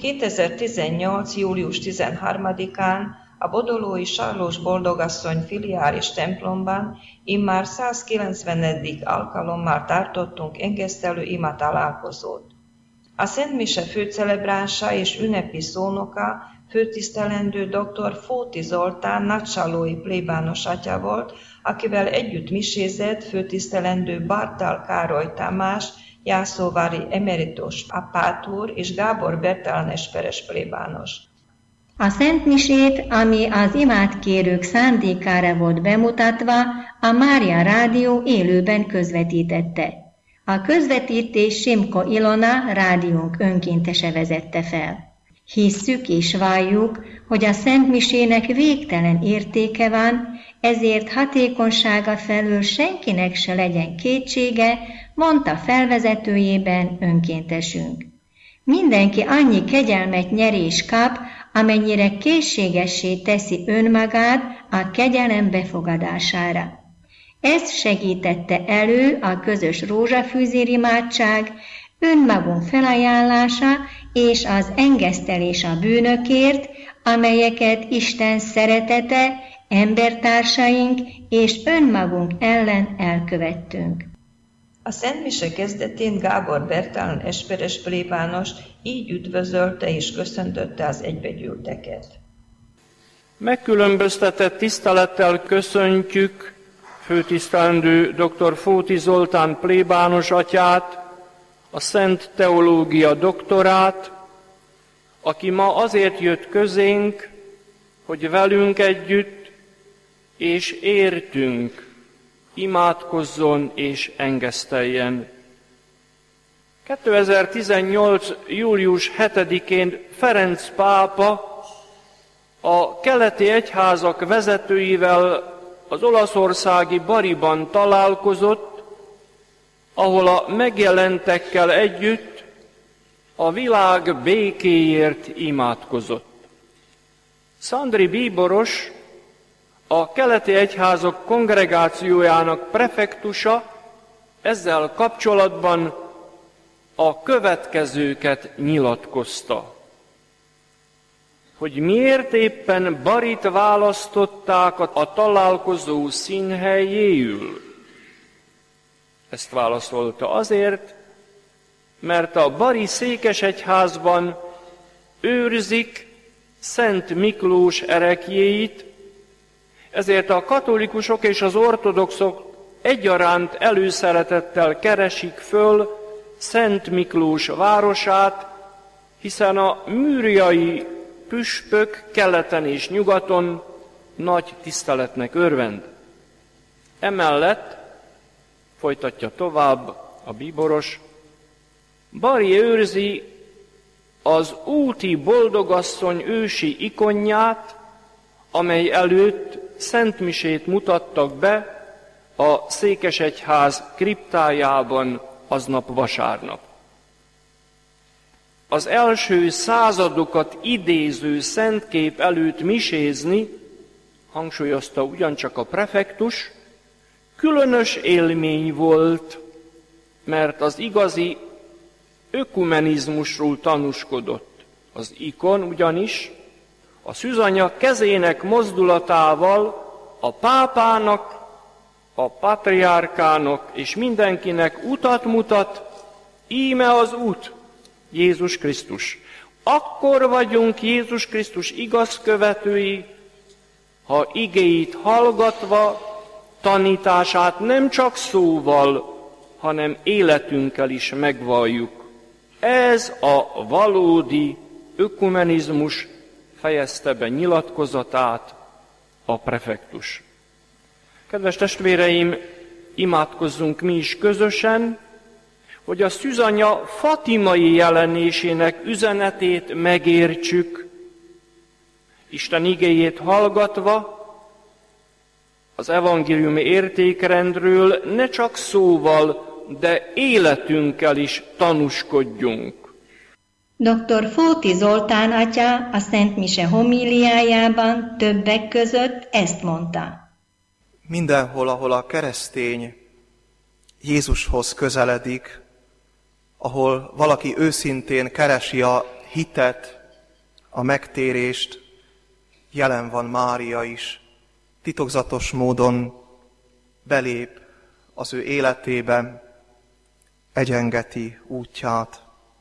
2018. július 13-án a bodolói Sarlós Boldogasszony filiális templomban immár 190. alkalommal tartottunk engesztelő ima találkozót. A Szent Mise főcelebránsa és ünnepi szónoka főtisztelendő dr. Fóti Zoltán nagysallói plébános atya volt, akivel együtt misézett főtisztelendő Bartal Károly Tamás, jászóvári emeritus apátúr és Gábor Bertalan esperes plébános. A Szent Misét, ami az imádkérők szándékára volt bemutatva, a Mária Rádió élőben közvetítette. A közvetítés Simko Ilona, rádiónk önkéntese vezette fel. Hisszük és valljuk, hogy a Szent Misének végtelen értéke van, ezért hatékonysága felől senkinek se legyen kétsége, mondta felvezetőjében önkéntesünk. Mindenki annyi kegyelmet nyer és kap, amennyire készségessé teszi önmagát a kegyelem befogadására. Ezt segítette elő a közös rózsafűzérimádság, önmagunk felajánlása és az engesztelés a bűnökért, amelyeket Isten szeretete, embertársaink és önmagunk ellen elkövettünk. A Szent Mise kezdetén Gábor Bertalan esperes plébános így üdvözölte és köszöntötte az egybegyűlteket. Megkülönböztetett tisztelettel köszöntjük főtisztelendő dr. Fóti Zoltán plébános atyát, a Szent Teológia doktorát, aki ma azért jött közénk, hogy velünk együtt és értünk imádkozzon és engeszteljen. 2018. július 7-én Ferenc pápa a keleti egyházak vezetőivel az olaszországi Bariban találkozott, ahol a megjelentekkel együtt a világ békéért imádkozott. Szandri bíboros, a keleti egyházak kongregációjának prefektusa ezzel kapcsolatban a következőket nyilatkozta. Hogy miért éppen Barit választották a találkozó színhelyéül? Ezt válaszolta azért, mert a bari székesegyházban őrzik Szent Miklós ereklyéit, ezért a katolikusok és az ortodoxok egyaránt előszeretettel keresik föl Szent Miklós városát, hiszen a műriai püspök keleten és nyugaton nagy tiszteletnek örvend. Emellett, folytatja tovább a bíboros, Bari őrzi az úti boldogasszony ősi ikonját, amely előtt szentmisét mutattak be a székesegyház kriptájában aznap vasárnap. Az első századokat idéző szentkép előtt misézni, hangsúlyozta ugyancsak a prefektus, különös élmény volt, mert az igazi ökumenizmusról tanúskodott. Az ikon ugyanis a szűzanya kezének mozdulatával a pápának, a patriárkának és mindenkinek utat mutat, íme az út, Jézus Krisztus. Akkor vagyunk Jézus Krisztus igaz követői, ha igéit hallgatva, tanítását nem csak szóval, hanem életünkkel is megvalljuk. Ez a valódi ökumenizmus, fejezte be nyilatkozatát a prefektus. Kedves testvéreim, imádkozzunk mi is közösen, hogy a szűzanya fatimai jelenésének üzenetét megértsük, Isten igéjét hallgatva, az evangéliumi értékrendről ne csak szóval, de életünkkel is tanúskodjunk. Dr. Fóti Zoltán atya a Szent Mise homíliájában többek között ezt mondta. Mindenhol, ahol a keresztény Jézushoz közeledik, ahol valaki őszintén keresi a hitet, a megtérést, jelen van Mária is. Titokzatos módon belép az ő életébe, egyengeti útját.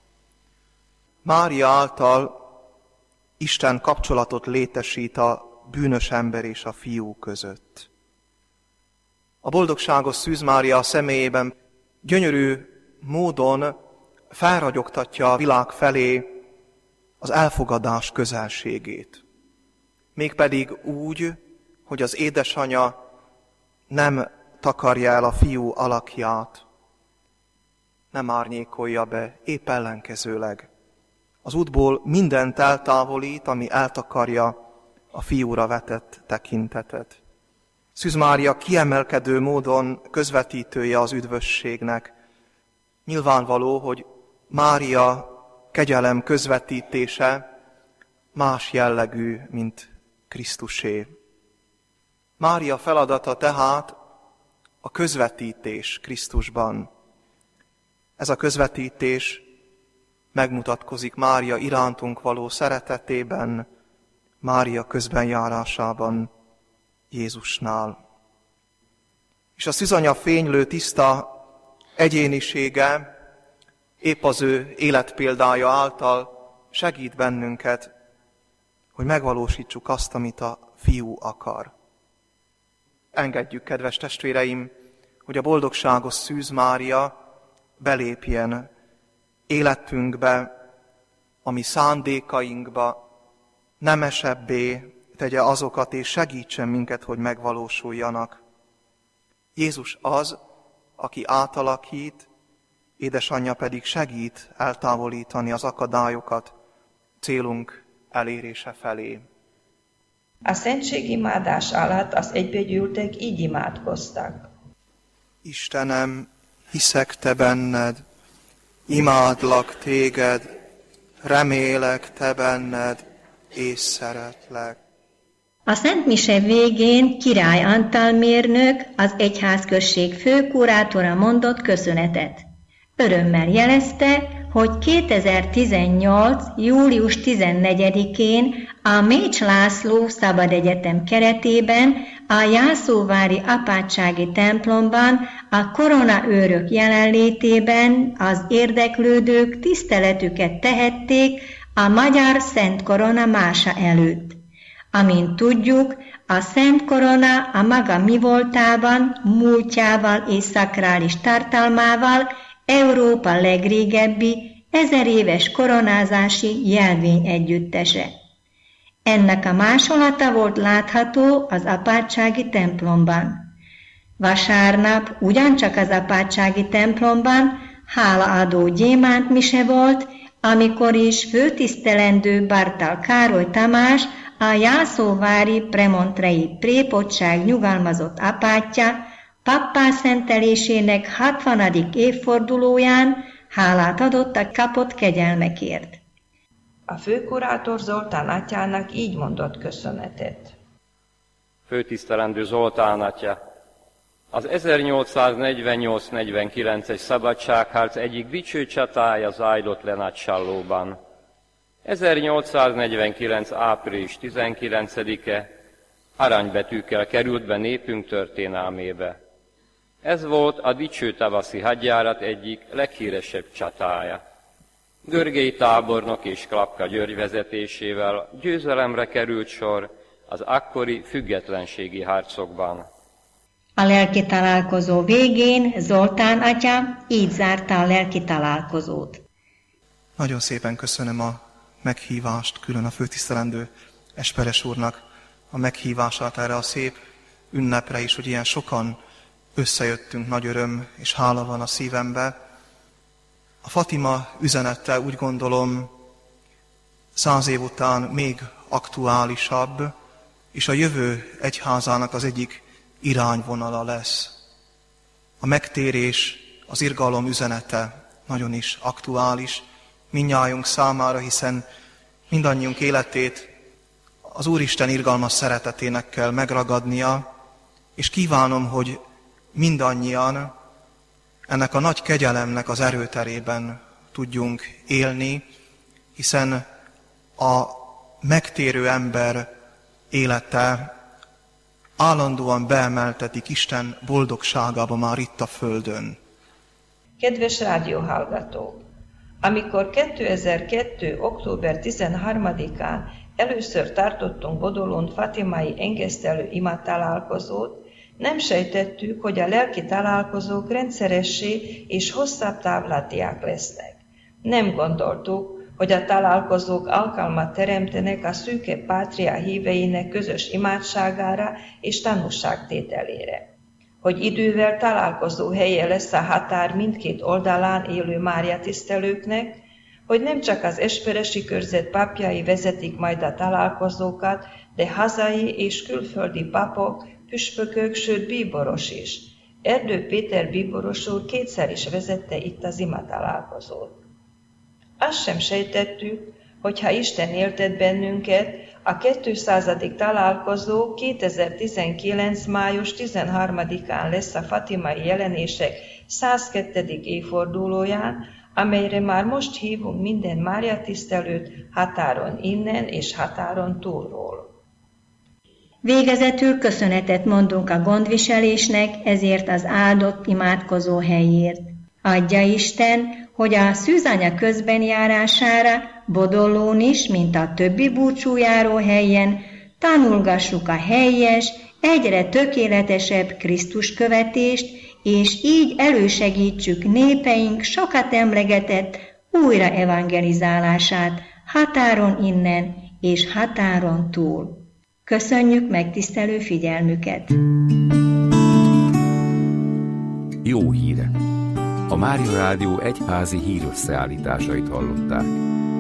Mária által Isten kapcsolatot létesít a bűnös ember és a fiú között. A boldogságos Szűz Mária személyében gyönyörű módon felragyogtatja a világ felé az elfogadás közelségét. Mégpedig úgy, hogy az édesanya nem takarja el a fiú alakját, nem árnyékolja be, épp ellenkezőleg. Az útból mindent eltávolít, ami eltakarja a fiúra vetett tekintetet. Szűz Mária kiemelkedő módon közvetítője az üdvösségnek. Nyilvánvaló, hogy Mária kegyelem közvetítése más jellegű, mint Krisztusé. Mária feladata tehát a közvetítés Krisztusban. Ez a közvetítés megmutatkozik Mária irántunk való szeretetében, Mária közbenjárásában Jézusnál. És a szűzanya fénylő tiszta egyénisége épp az ő életpéldája által segít bennünket, hogy megvalósítsuk azt, amit a fiú akar. Engedjük, kedves testvéreim, hogy a boldogságos Szűz Mária belépjen életünkbe, a mi szándékainkba, nemesebbé tegye azokat, és segítsen minket, hogy megvalósuljanak. Jézus az, aki átalakít, édesanyja pedig segít eltávolítani az akadályokat célunk elérése felé. A szentségimádás alatt az egybegyűltek így imádkoztak. Istenem, hiszek te benned, imádlak téged, remélek te benned, és szeretlek. A Szent Mise végén Király Antal mérnök, az egyházközség főkurátora mondott köszönetet. Örömmel jelezte, hogy 2018. július 14-én a Mécs László Szabad Egyetem keretében a Jászóvári apátsági templomban a koronaőrök jelenlétében az érdeklődők tiszteletüket tehették a Magyar Szent Korona mása előtt. Amint tudjuk, a Szent Korona a maga mivoltában, múltjával és szakrális tartalmával Európa legrégebbi, 1000 éves koronázási jelvény együttese. Ennek a másolata volt látható az apátsági templomban. Vasárnap ugyancsak az apátsági templomban hálaadó gyémántmise volt, amikor is főtisztelendő Bartal Károly Tamás, a jászóvári premontrei prépotság nyugalmazott apátja pappá szentelésének 60. évfordulóján hálát adott a kapott kegyelmekért. A főkurátor Zoltán atyának így mondott köszönetet. Főtisztelendő Zoltán atya, az 1848-49-es szabadságharc egyik dicső csatája zajlott le Nagysallóban. 1849. április 19-e aranybetűkkel került be népünk történelmébe. Ez volt a dicső tavaszi hadjárat egyik leghíresebb csatája. Görgei tábornok és Klapka György vezetésével győzelemre került sor az akkori függetlenségi harcokban. A lelki találkozó végén Zoltán atya így zárta a lelki találkozót. Nagyon szépen köszönöm a meghívást, külön a főtisztelendő Esperes úrnak a meghívását erre a szép ünnepre is, hogy ilyen sokan összejöttünk, nagy öröm és hála van a szívembe. A Fatima üzenete úgy gondolom 100 év után még aktuálisabb, és a jövő egyházának az egyik irányvonala lesz. A megtérés, az irgalom üzenete nagyon is aktuális mindnyájunk számára, hiszen mindannyiunk életét az Úristen irgalmas szeretetének kell megragadnia, és kívánom, hogy mindannyian ennek a nagy kegyelemnek az erőterében tudjunk élni, hiszen a megtérő ember élete állandóan beemeltetik Isten boldogságába már itt a földön. Kedves rádióhallgatók! Amikor 2002. október 13-án először tartottunk Bodolón fatimai engesztelő imatalálkozót, nem sejtettük, hogy a lelki találkozók rendszeressé és hosszabb távlatiak lesznek. Nem gondoltuk, hogy a találkozók alkalmat teremtenek a szűke pátria híveinek közös imádságára és tanúságtételére. Hogy idővel találkozó helye lesz a határ mindkét oldalán élő Mária tisztelőknek, hogy nem csak az esperesi körzet papjai vezetik majd a találkozókat, de hazai és külföldi papok, püspökök, sőt bíboros is. Erdő Péter bíboros úr kétszer is vezette itt az imatalálkozót. Azt sem sejtettük, hogy ha Isten éltet bennünket, a 200. találkozó 2019. május 13-án lesz a fatimai jelenések 102. évfordulóján, amelyre már most hívunk minden Mária tisztelőt határon innen és határon túlról. Végezetül köszönetet mondunk a gondviselésnek ezért az áldott imádkozó helyért. Adja Isten, hogy a szűzanya közbenjárására Bodolón is, mint a többi búcsújáró helyen, tanulgassuk a helyes, egyre tökéletesebb Krisztus követést, és így elősegítsük népeink sokat emlegetett újra evangelizálását határon innen és határon túl. Köszönjük megtisztelő figyelmüket! Jó hírek! A Mária Rádió egyházi hírösszeállításait hallották.